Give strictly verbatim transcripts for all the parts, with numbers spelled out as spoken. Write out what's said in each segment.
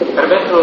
Permetto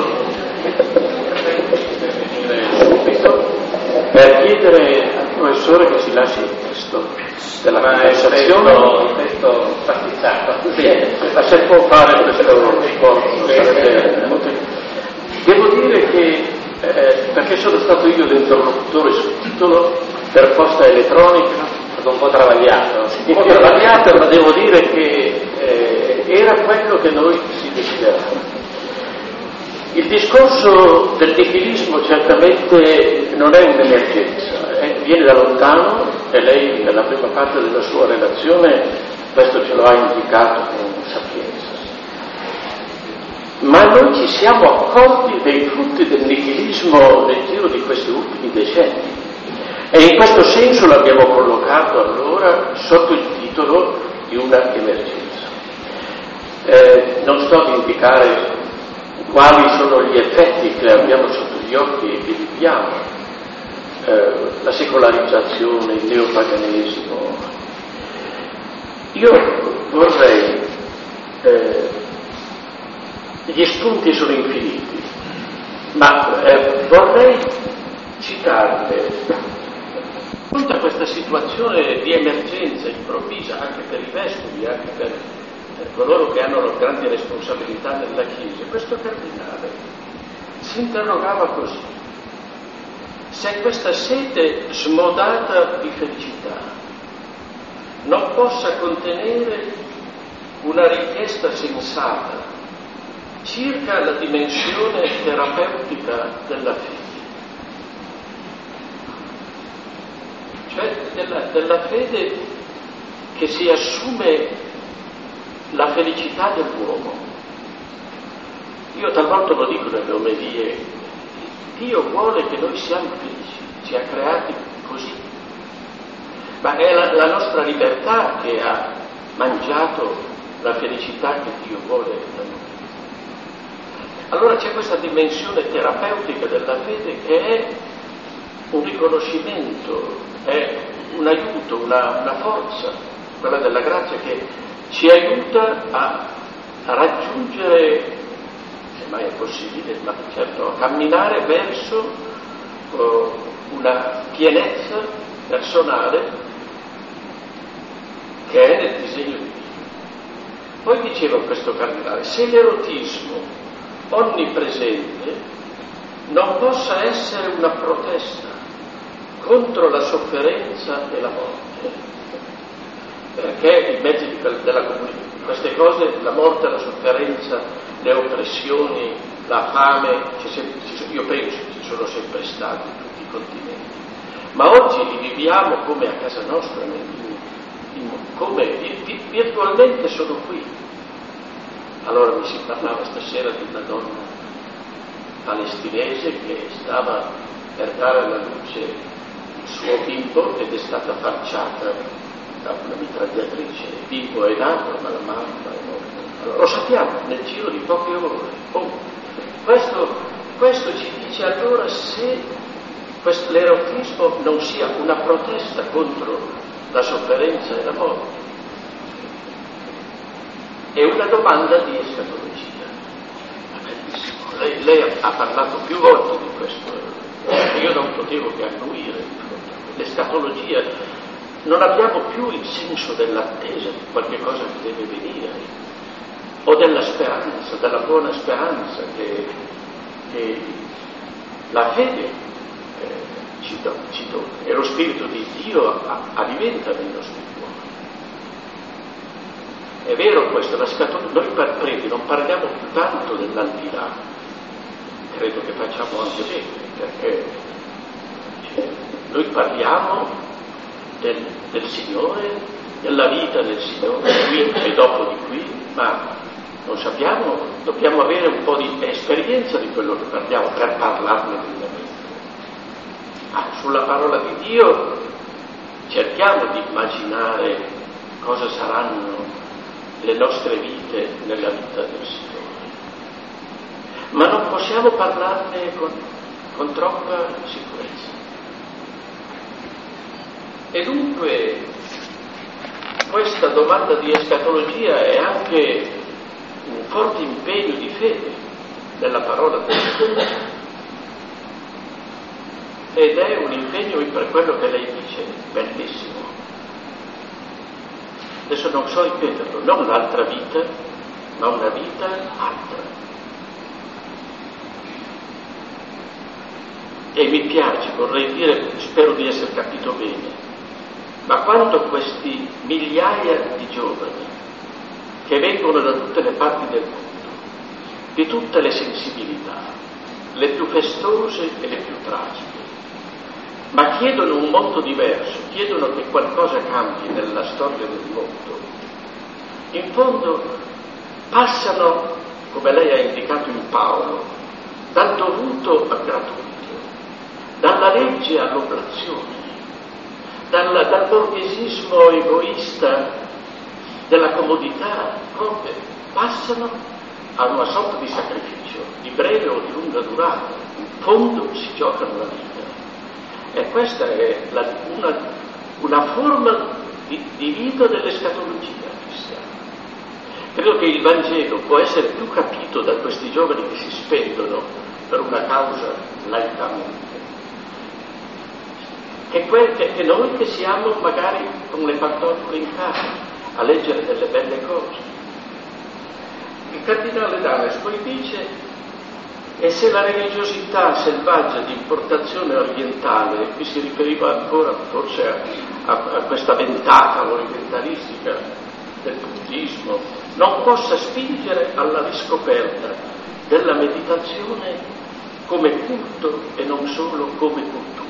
subito per chiedere al professore che si lasci il testo della conversazione, il testo pasticciato. Ma se può fare questo sforzo sarebbe molto. Devo dire che eh, perché sono stato io l'interlocutore sul titolo per posta elettronica, un po' travagliato, un po' travagliato, ma devo dire che eh, era quello che noi si desideravamo. Il discorso del nichilismo certamente non è un'emergenza, eh, viene da lontano e lei nella prima parte della sua relazione questo ce lo ha indicato con sapienza. Ma noi ci siamo accorti dei frutti del nichilismo nel giro di questi ultimi decenni e in questo senso l'abbiamo collocato allora sotto il titolo di una emergenza. Eh, non sto ad indicare quali sono gli effetti che abbiamo sotto gli occhi e che viviamo, eh, la secolarizzazione, il neopaganesimo. Io vorrei, eh, gli spunti sono infiniti, ma eh, vorrei citarle tutta questa situazione di emergenza improvvisa anche per i vescovi, anche per per coloro che hanno grandi responsabilità nella Chiesa. Questo cardinale si interrogava così: se questa sete smodata di felicità non possa contenere una richiesta sensata circa la dimensione terapeutica della fede, cioè della, della fede che si assume la felicità dell'uomo. Io talvolta lo dico nelle omelie, Dio vuole che noi siamo felici, ci ha creati così, ma è la, la nostra libertà che ha mangiato la felicità che Dio vuole da noi. Allora c'è questa dimensione terapeutica della fede che è un riconoscimento, è un aiuto, una, una forza, quella della grazia che ci aiuta a, a raggiungere, se mai è possibile, ma certo a camminare verso uh, una pienezza personale che è nel disegno di Dio. Poi diceva questo cardinale, se l'erotismo onnipresente non possa essere una protesta contro la sofferenza e la morte, perché i mezzi della comunicazione, queste cose, la morte, la sofferenza, le oppressioni, la fame, io penso ci sono sempre stati in tutti i continenti, ma oggi li viviamo come a casa nostra, in, in, come virtualmente sono qui. Allora mi si parlava stasera di una donna palestinese che stava per dare alla luce il suo bimbo ed è stata falciata da una mitragliatrice. Il bimbo è nato, ma la mamma è morta. Allora, lo sappiamo nel giro di poche ore. Oh, questo, questo ci dice allora se questo, l'erotismo non sia una protesta contro la sofferenza e la morte. È una domanda di escatologia. Lei, lei ha parlato più volte di questo, io non potevo che annuire. L'escatologia, non abbiamo più il senso dell'attesa di qualche cosa che deve venire, o della speranza, della buona speranza che, che la fede eh, ci dona, ci dona, e lo Spirito di Dio alimenta nei nostri cuori. È vero questo, la scatologia, noi per preti non parliamo più tanto dell'aldilà, credo che facciamo anche bene, perché noi parliamo Del, del Signore, della vita del Signore, qui e dopo di qui, ma non sappiamo, dobbiamo avere un po' di esperienza di quello che parliamo per parlarne veramente. Ah, sulla parola di Dio cerchiamo di immaginare cosa saranno le nostre vite nella vita del Signore, ma non possiamo parlarne con, con troppa sicurezza. E dunque questa domanda di escatologia è anche un forte impegno di fede, della parola del Dio. Ed è un impegno per quello che lei dice, bellissimo. Adesso non so ripeterlo, non l'altra vita, ma una vita altra. E mi piace, vorrei dire, spero di essere capito bene, ma quando questi migliaia di giovani che vengono da tutte le parti del mondo, di tutte le sensibilità, le più festose e le più tragiche, ma chiedono un mondo diverso, chiedono che qualcosa cambi nella storia del mondo, in fondo passano, come lei ha indicato in Paolo, dal dovuto al gratuito, dalla legge all'oblazione, dal, dal borghesismo egoista della comodità, come passano a una sorta di sacrificio, di breve o di lunga durata. In fondo si giocano la vita. E questa è la, una, una forma di, di vita dell'escatologia cristiana. Credo che il Vangelo può essere più capito da questi giovani che si spendono per una causa laicamente, che, quel, che, che noi che siamo magari con le pantofole in casa a leggere delle belle cose. Il cardinale Danes poi dice: e se la religiosità selvaggia di importazione orientale, qui si riferiva ancora forse a, a, a questa ventata orientalistica del buddismo, non possa spingere alla riscoperta della meditazione come culto e non solo come cultura.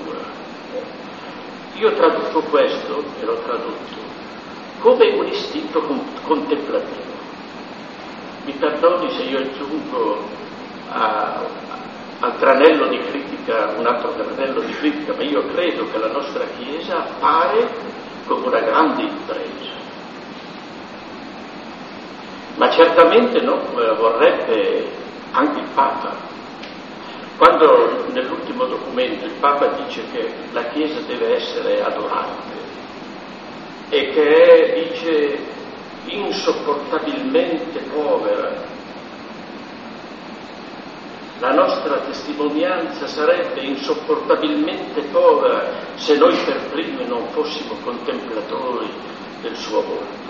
Io traduco questo, e l'ho tradotto, come un istinto contemplativo. Mi perdoni se io aggiungo a, al granello di critica un altro granello di critica, ma io credo che la nostra Chiesa appare come una grande impresa. Ma certamente non vorrebbe anche il Papa. Quando nell'ultimo documento il Papa dice che la Chiesa deve essere adorante e che è, dice, insopportabilmente povera, la nostra testimonianza sarebbe insopportabilmente povera se noi per primi non fossimo contemplatori del suo volto.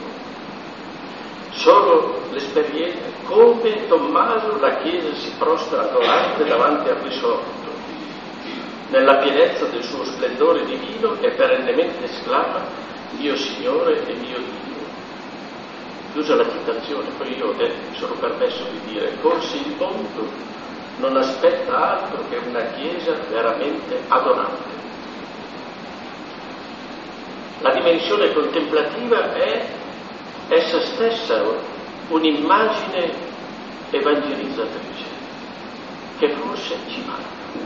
Solo l'esperienza, come Tommaso la Chiesa si prostra adorante davanti al risorto, nella pienezza del suo splendore divino, e perennemente esclama: mio Signore e mio Dio. Chiusa la citazione, poi io mi sono permesso di dire: forse il mondo non aspetta altro che una Chiesa veramente adorante. La dimensione contemplativa è essa stessa un'immagine evangelizzatrice che forse ci manca.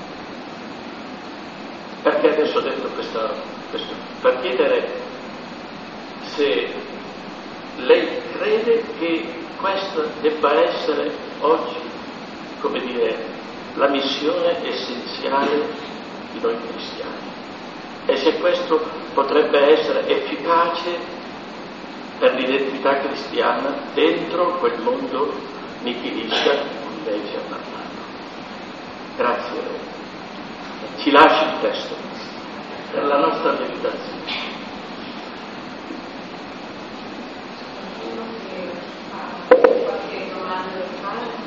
Perché adesso ho detto questo, questo? Per chiedere se lei crede che questa debba essere oggi, come dire, la missione essenziale di noi cristiani, e se questo potrebbe essere efficace per l'identità cristiana dentro quel mondo nichilista di cui lei ci ha parlato. Grazie a lei. Ci lasci il testo per la nostra meditazione. Qualche domanda da fare?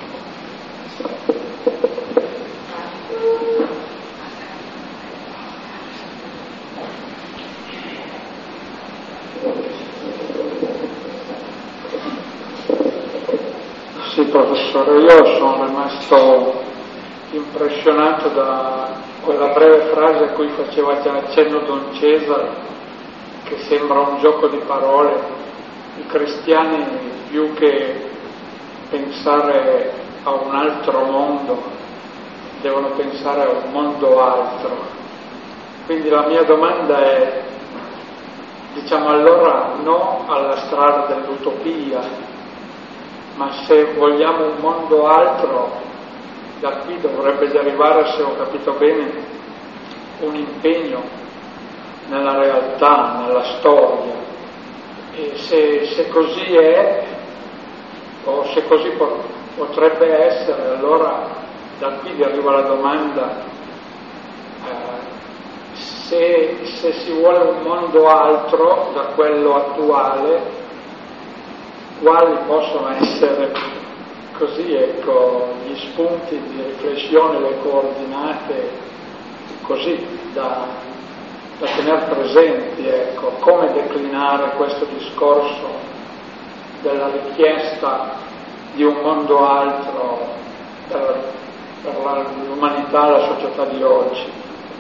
Sì, professore, io sono rimasto impressionato da quella breve frase a cui faceva già accenno Don Cesare, che sembra un gioco di parole. I cristiani, più che pensare a un altro mondo, devono pensare a un mondo altro. Quindi la mia domanda è, diciamo allora no alla strada dell'utopia, ma se vogliamo un mondo altro, da qui dovrebbe derivare, se ho capito bene, un impegno nella realtà, nella storia. E se, se così è, o se così potrebbe essere, allora da qui vi arriva la domanda, eh, se, se si vuole un mondo altro da quello attuale, quali possono essere così, ecco, gli spunti di riflessione, le coordinate così da, da tenere presenti, ecco, come declinare questo discorso della richiesta di un mondo altro per, per la, l'umanità e la società di oggi.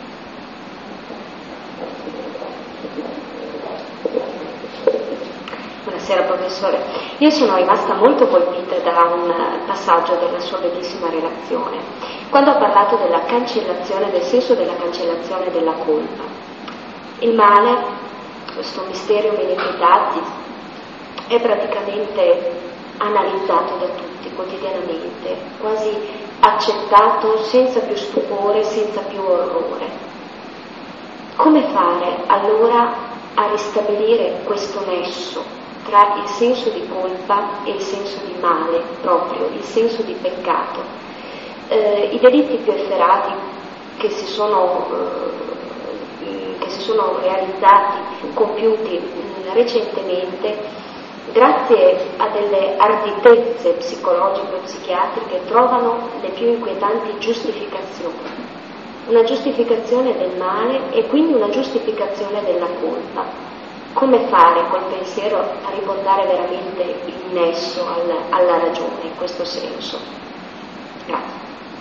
Buonasera professore, io sono rimasta molto colpita da un passaggio della sua bellissima relazione, quando ha parlato della cancellazione, del senso della cancellazione della colpa. Il male, questo mysterium iniquitatis, è praticamente analizzato da tutti quotidianamente, quasi accettato senza più stupore, senza più orrore. Come fare allora a ristabilire questo nesso tra il senso di colpa e il senso di male, proprio il senso di peccato? Eh, I delitti più efferati che si sono, eh, che si sono realizzati, compiuti mh, recentemente, grazie a delle arditezze psicologiche o psichiatriche, trovano le più inquietanti giustificazioni. Una giustificazione del male e quindi una giustificazione della colpa. Come fare col pensiero a riportare veramente il nesso al, alla ragione in questo senso? Grazie.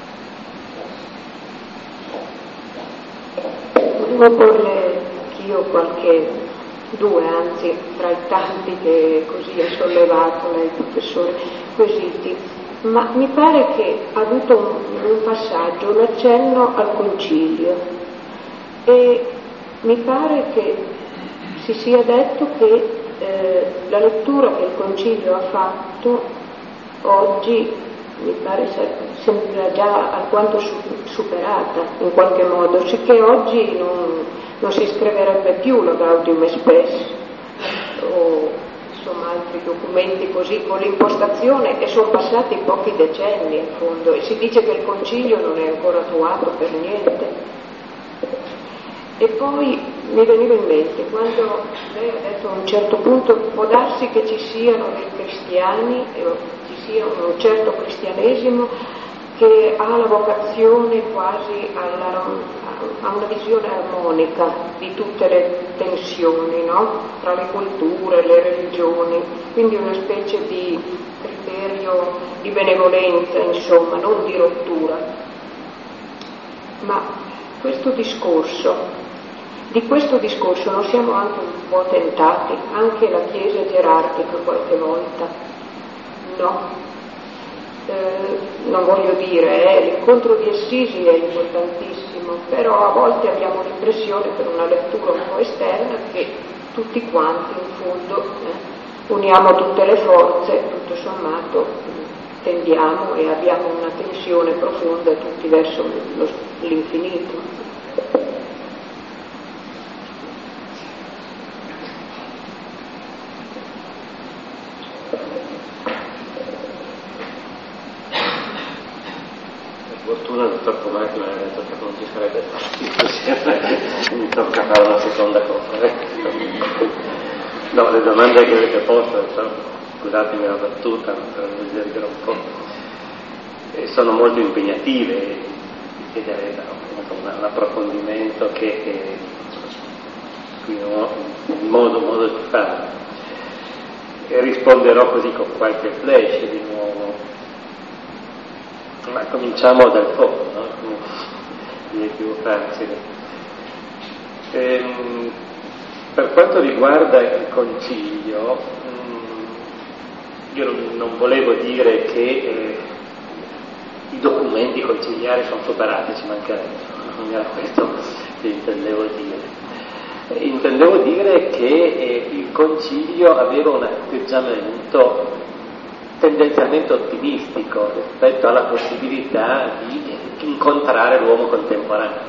Volevo porle anch'io qualche, due anzi, tra i tanti che così ha sollevato lei, professore, quesiti, ma mi pare che ha avuto un, un passaggio, un accenno al concilio, e mi pare che si sia detto che eh, la lettura che il concilio ha fatto oggi mi pare sembra già alquanto superata in qualche modo, sicché oggi non, non si scriverebbe più la Gaudium et Spes o insomma altri documenti così con l'impostazione, e sono passati pochi decenni in fondo, e si dice che il concilio non è ancora attuato per niente. E poi mi veniva in mente, quando lei ha detto a un certo punto può darsi che ci siano dei cristiani, e ci sia un certo cristianesimo che ha la vocazione quasi alla, a una visione armonica di tutte le tensioni, no? Tra le culture, le religioni, quindi una specie di criterio di benevolenza, insomma, non di rottura. Ma questo discorso Di questo discorso non siamo anche un po' tentati, anche la Chiesa gerarchica qualche volta? No? Eh, non voglio dire, eh, l'incontro di Assisi è importantissimo, però a volte abbiamo l'impressione, per una lettura un po' esterna, che tutti quanti in fondo eh, uniamo tutte le forze, tutto sommato tendiamo e abbiamo una tensione profonda tutti verso lo, l'infinito. Fortuna il dottor Comati mi ha detto che non ci sarebbe partito, mi tocca fare una seconda cosa. No, le domande che avete posto, scusatemi la battuta, per esagerare un po', sono molto impegnative, chiederei un, un approfondimento che, che qui non ho modo, modo di fare. E risponderò così con qualche flash di nuovo. Ma cominciamo dal fondo, no? Come è più facile. Ehm, per quanto riguarda il concilio, mh, io non, non volevo dire che eh, i documenti conciliari sono superati, ci mancherebbe, non era questo che intendevo dire. Intendevo dire che eh, il concilio aveva un atteggiamento tendenzialmente ottimistico rispetto alla possibilità di incontrare l'uomo contemporaneo.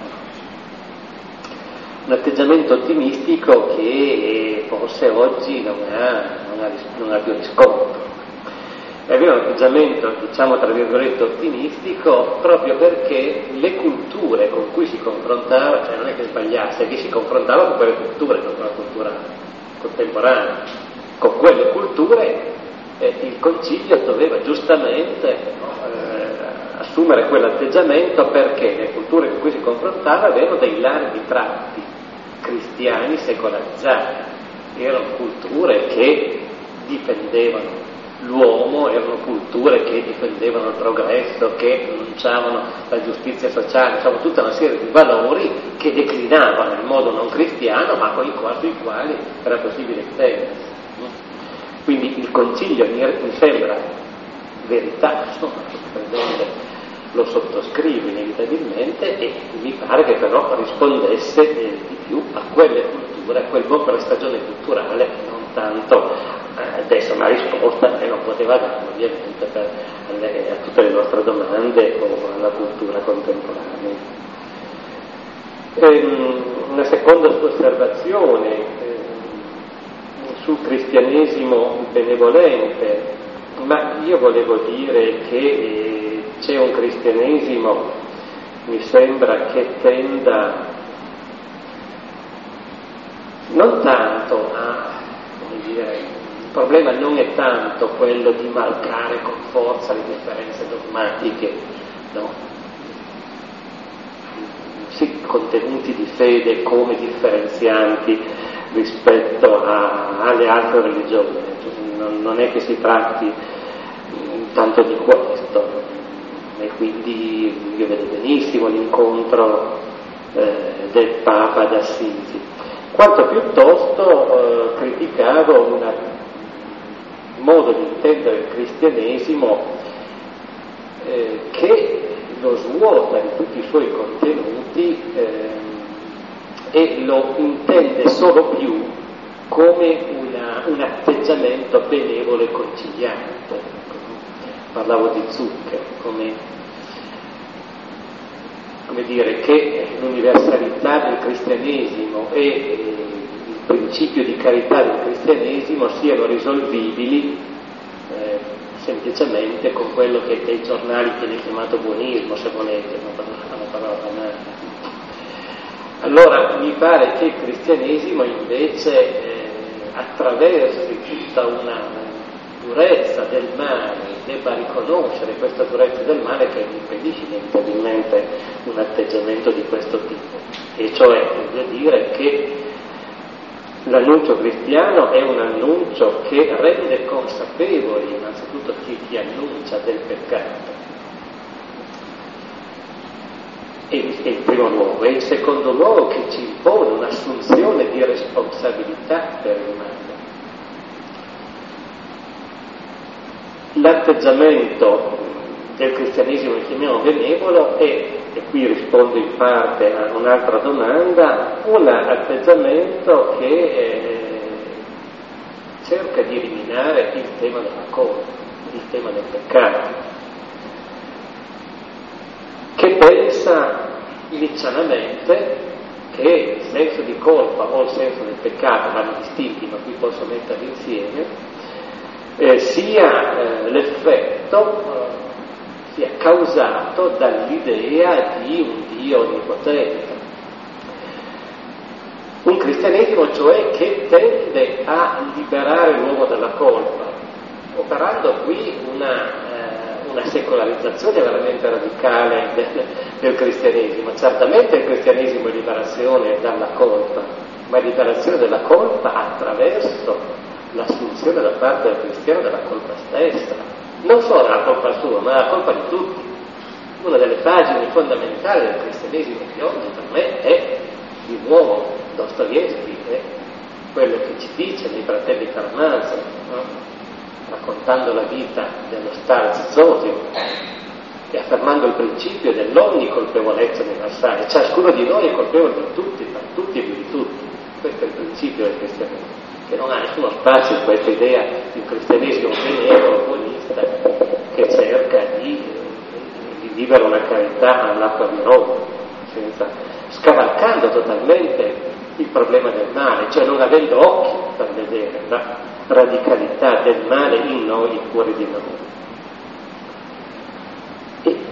Un atteggiamento ottimistico che forse oggi non ha, non ha, non ha più riscontro. aveva un atteggiamento, diciamo tra virgolette, ottimistico, proprio perché le culture con cui si confrontava, cioè non è che sbagliasse, è che si confrontava con quelle culture, non con la cultura contemporanea. Con quelle culture eh, il Concilio doveva giustamente no, eh, assumere quell'atteggiamento, perché le culture con cui si confrontava avevano dei larghi tratti cristiani secolarizzati, erano culture che difendevano l'uomo, erano culture che difendevano il progresso, che annunciavano la giustizia sociale, insomma tutta una serie di valori che declinavano in modo non cristiano, ma con i quali, sui quali era possibile intendersi. Quindi il Concilio mi sembra verità, insomma, lo sottoscrive inevitabilmente, e mi pare che però rispondesse eh, di più a quelle culture, a quel po' stagione culturale, non tanto eh, adesso una risposta che non poteva dare ovviamente per, alle, a tutte le nostre domande o alla cultura contemporanea. Ehm, una seconda osservazione eh, sul cristianesimo benevolente, ma io volevo dire che eh, c'è un cristianesimo, mi sembra, che tenda non tanto a, come dire, il problema non è tanto quello di marcare con forza le differenze dogmatiche, no? Sì, contenuti di fede come differenzianti rispetto a, alle altre religioni, non, non è che si tratti tanto di questo, e quindi io vedo benissimo l'incontro eh, del Papa d'Assisi, quanto piuttosto eh, criticavo un modo di intendere il cristianesimo eh, che lo svuota di tutti i suoi contenuti eh, e lo intende solo più come una, un atteggiamento benevolo e conciliante. Parlavo di Zucchero, come, come dire che l'universalità del cristianesimo e eh, il principio di carità del cristianesimo siano risolvibili eh, semplicemente con quello che dai giornali viene chiamato buonismo, se volete, non parlavo banale. Allora mi pare che il cristianesimo invece eh, attraversi tutta una durezza del male, debba riconoscere questa durezza del male che impedisce inevitabilmente un atteggiamento di questo tipo, e cioè voglio dire che l'annuncio cristiano è un annuncio che rende consapevoli innanzitutto chi ti annuncia del peccato, e in primo luogo, e in secondo luogo che ci impone un'assunzione di responsabilità per il male. L'atteggiamento del cristianesimo che chiamiamo benevolo è, e qui rispondo in parte a un'altra domanda, un atteggiamento che eh, cerca di eliminare il tema della colpa, il tema del peccato, che pensa inizialmente che il senso di colpa o il senso del peccato vanno distinti, ma qui posso metterli insieme, Eh, sia eh, l'effetto eh, sia causato dall'idea di un Dio onnipotente. Un cristianesimo cioè che tende a liberare l'uomo dalla colpa, operando qui una, eh, una secolarizzazione veramente radicale del, del cristianesimo. Certamente il cristianesimo è liberazione dalla colpa, ma è liberazione dalla colpa attraverso l'assunzione da parte del cristiano della colpa stessa, non solo la colpa sua, ma la colpa di tutti. Una delle pagine fondamentali del cristianesimo di oggi per me è di nuovo Dostoevskij, è quello che ci dice nei Fratelli Karamazov, no? Raccontando la vita dello Starz Zosimo e affermando il principio dell'ognicolpevolezza universale. Ciascuno di noi è colpevole di tutti, per tutti e più di tutti. Questo è il principio del cristianesimo, che non ha nessuno spazio in questa idea di un cristianesimo benevolo, buonista, che cerca di, di vivere una carità all'acqua di Roma, senza, scavalcando totalmente il problema del male, cioè non avendo occhi per vedere la radicalità del male in noi e fuori di noi.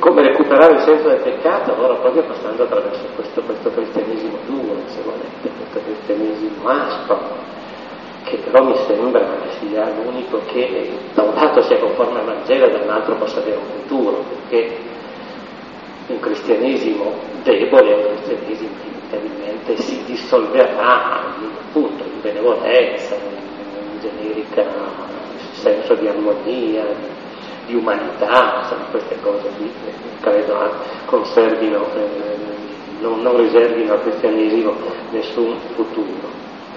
come recuperare il senso del peccato, allora proprio passando attraverso questo, questo cristianesimo duro, se volete, questo cristianesimo aspro, che però mi sembra sia l'unico che da un lato sia conforme al Vangelo e dall'altro possa avere un futuro, perché un cristianesimo debole è un cristianesimo che inevitabilmente si dissolverà appunto in benevolenza, in generica senso di armonia, di umanità, insomma, queste cose qui credo conservino, eh, non, non riservino al cristianesimo nessun futuro.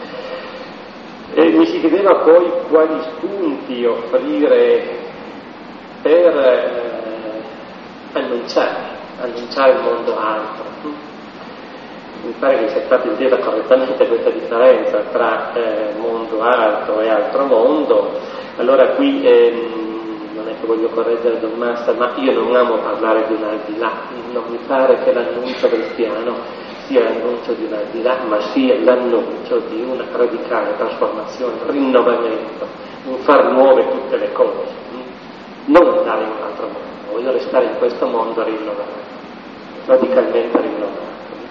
E mi si chiedeva poi quali spunti offrire per eh, annunciare, annunciare il mondo altro. Mi pare che sia stata intesa correttamente questa differenza tra eh, mondo alto e altro mondo. Allora qui ehm, non è che voglio correggere Don Massa, ma io non amo parlare di un aldilà, non mi pare che l'annuncio cristiano sia l'annuncio di un aldilà, ma sia l'annuncio di una radicale trasformazione, rinnovamento, un far nuove tutte le cose, non andare in un altro mondo, voglio restare in questo mondo rinnovato, radicalmente rinnovato.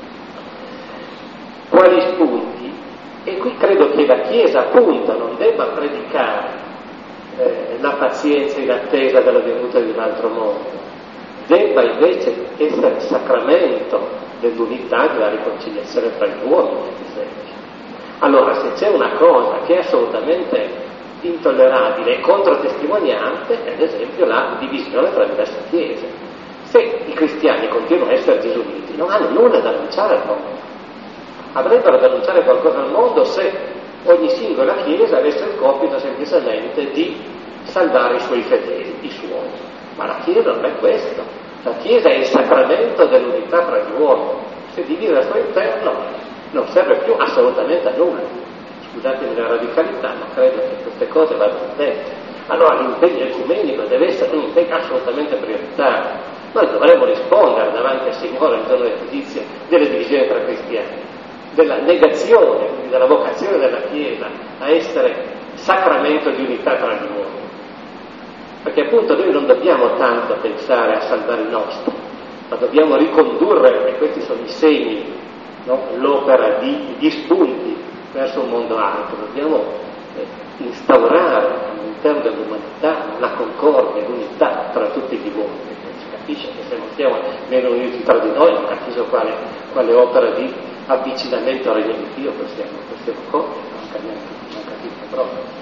Quali spunti? E qui credo che la Chiesa appunto non debba predicare eh, la pazienza in attesa della venuta di un altro mondo, debba invece essere il sacramento dell'unità e della riconciliazione tra gli uomini, ad esempio. Allora, se c'è una cosa che è assolutamente intollerabile e controtestimoniante, è ad esempio la divisione tra diverse chiese. Se i cristiani continuano a essere disuniti, non hanno nulla da annunciare al mondo. Avrebbero da annunciare qualcosa al mondo se ogni singola chiesa avesse il compito semplicemente di salvare i suoi fedeli, i suoi. Ma la Chiesa non è questo. La Chiesa è il sacramento dell'unità tra gli uomini. Se divide al suo interno non serve più assolutamente a nulla. Scusatemi la radicalità, ma credo che queste cose vadano dette. Allora l'impegno ecumenico deve essere un impegno assolutamente prioritario. Noi dovremmo rispondere davanti al Signore il giorno del giudizio delle divisioni tra cristiani, della negazione, quindi della vocazione della Chiesa a essere sacramento di unità tra gli uomini. Perché appunto noi non dobbiamo tanto pensare a salvare il nostro, ma dobbiamo ricondurre, e questi sono i segni, no? L'opera di, di spunti verso un mondo altro. Dobbiamo eh, instaurare all'interno dell'umanità la concordia, l'unità tra tutti gli uomini. Si capisce che se non siamo meno uniti tra di noi, non capisco quale, quale opera di avvicinamento al regno di Dio possiamo, possiamo compiere, non capisco, non capisco proprio.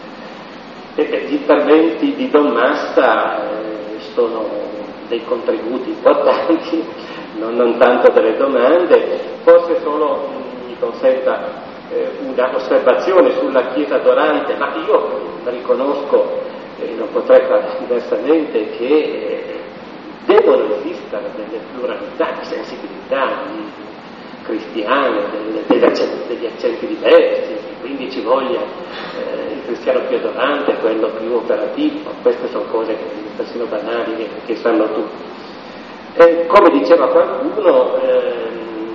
E gli interventi di Don Massa eh, sono dei contributi importanti, non, non tanto delle domande, forse solo mi consenta eh, una osservazione sulla Chiesa adorante, ma io riconosco, e eh, non potrei fare diversamente, che eh, devono esistere delle pluralità di sensibilità di cristiane, delle, degli, accenti, degli accenti diversi, quindi ci voglia eh, il cristiano più adorante, quello più operativo. Queste sono cose che persino banali che, che sanno tutti. E come diceva qualcuno, eh,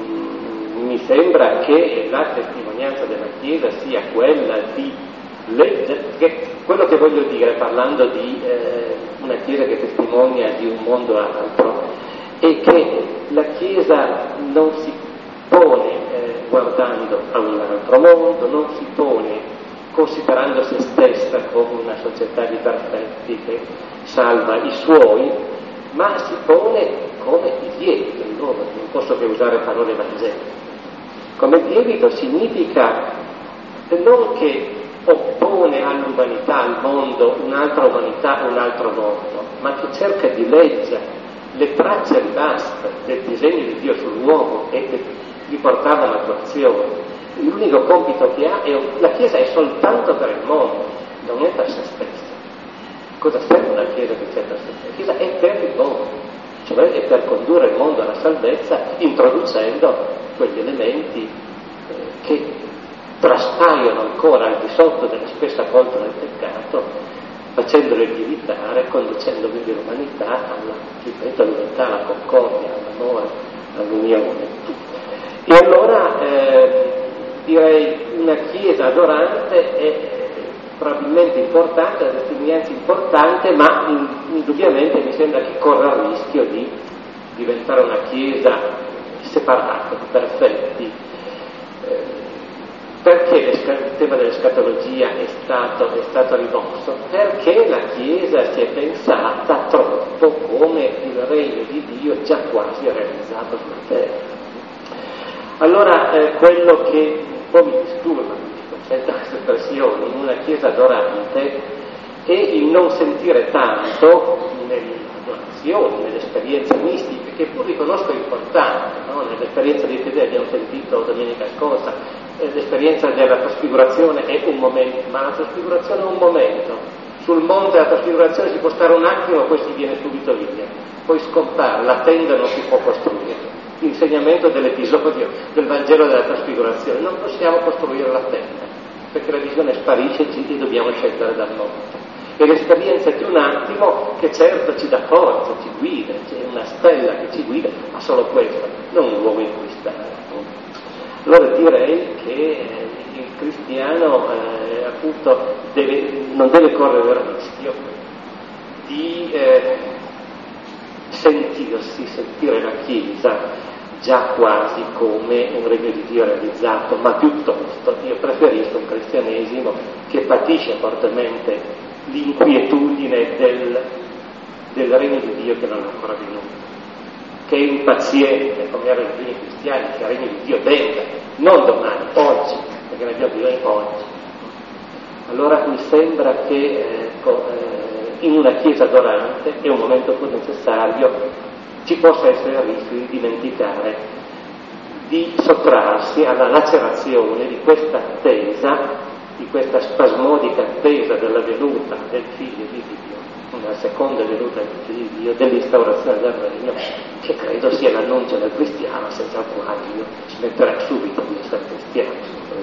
mi sembra che la testimonianza della Chiesa sia quella di leggere, che, quello che voglio dire parlando di eh, una Chiesa che testimonia di un mondo altro, è che la Chiesa non si pone eh, guardando a un altro mondo, non si pone considerando se stessa come una società di perfetti che salva i suoi, ma si pone come lievito. Non posso che usare parole evangeliche. Come lievito significa non che oppone all'umanità, al mondo, un'altra umanità, un altro mondo, ma che cerca di leggere le tracce rimaste del disegno di Dio sull'uomo e di portarla all'attuazione. L'unico compito che ha è la Chiesa è soltanto per il mondo, non è per se stessa. Cosa serve una Chiesa che c'è per se stessa? La Chiesa è per il mondo, cioè è per condurre il mondo alla salvezza, introducendo quegli elementi eh, che traspaiono ancora al di sotto della spessa colpa del peccato, facendole lievitare, conducendo quindi l'umanità alla, ripeto, all'unità, alla concordia, all'amore, all'unione. E allora eh, direi una Chiesa adorante è probabilmente importante, una testimonianza importante, ma indubbiamente mi sembra che corra il rischio di diventare una chiesa separata per effetti. Eh, perché il tema dell'escatologia è stato, è stato rimosso? Perché la Chiesa si è pensata troppo come il regno di Dio già quasi realizzato sulla terra. Allora eh, quello che un po' mi disturba, mi consenta questa espressione, in una Chiesa adorante è il non sentire tanto nelle adorazioni, nelle esperienze mistiche, che pur riconosco importanti, no? Nell'esperienza di fede abbiamo sentito domenica scorsa, l'esperienza della trasfigurazione è un momento, ma la trasfigurazione è un momento. Sul monte della trasfigurazione si può stare un attimo, poi si viene subito via, poi scompare, la tenda non si può costruire. L'insegnamento dell'episodio del Vangelo della trasfigurazione: non possiamo costruire la tenda, perché la visione sparisce e dobbiamo scendere dal monte. E l'esperienza è di un attimo che certo ci dà forza, ci guida, c'è una stella che ci guida, ma solo questo, non un luogo in cui stare. Allora direi che il cristiano eh, appunto deve, non deve correre il rischio di eh, sentirsi, sentire la Chiesa già quasi come un regno di Dio realizzato, ma piuttosto io preferisco un cristianesimo che patisce fortemente l'inquietudine del, del regno di Dio che non è ancora venuto, che è impaziente, come erano i primi cristiani, che il regno di Dio venga, non domani, oggi, perché ne abbiamo bisogno oggi. Allora mi sembra che ecco, eh, in una Chiesa adorante è un momento pur necessario ci possa essere il rischio di dimenticare, di sottrarsi alla lacerazione di questa attesa, di questa spasmodica attesa della venuta del Figlio di Dio, una seconda venuta del Figlio di Dio, dell'instaurazione del regno, che credo sia l'annuncio del cristiano, senza il quale io smetterei subito di essere cristiano.